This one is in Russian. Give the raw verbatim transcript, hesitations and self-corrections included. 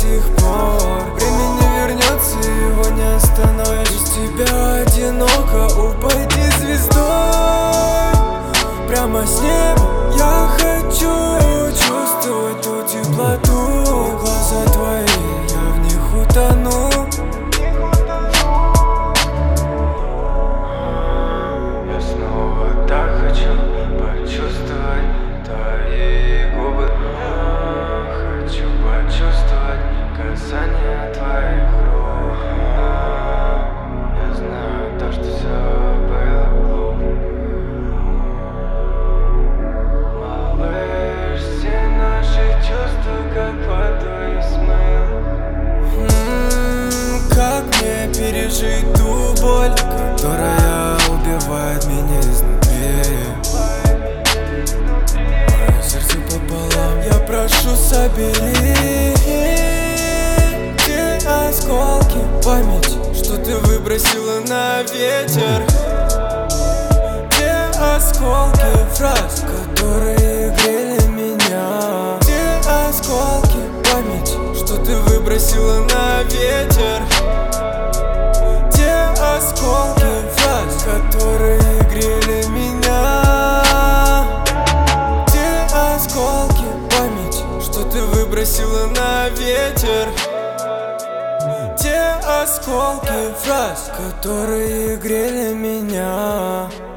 сих пор. Время не вернется, его не остановишь. Без тебя одиноко, упади звездой прямо с неба. Я хочу чувствовать ту теплоту. Глаза твои, я в них утону. Я снова так хочу почувствовать твои губы. Я хочу почувствовать касание твоих рук. Я знаю то, что все было глупо. Малыш, все наши чувства как водой смыл. М-м, Как мне пережить ту боль, которая убивает меня изнутри? Мое сердце пополам, я прошу, собери те осколки памяти, что ты выбросила на ветер. Те осколки фраз, которые грели меня. Те осколки памяти, что ты выбросила на ветер. Те осколки фраз, которые грели меня. Те осколки памяти, что ты выбросила на ветер. Те осколки фраз, которые грели меня.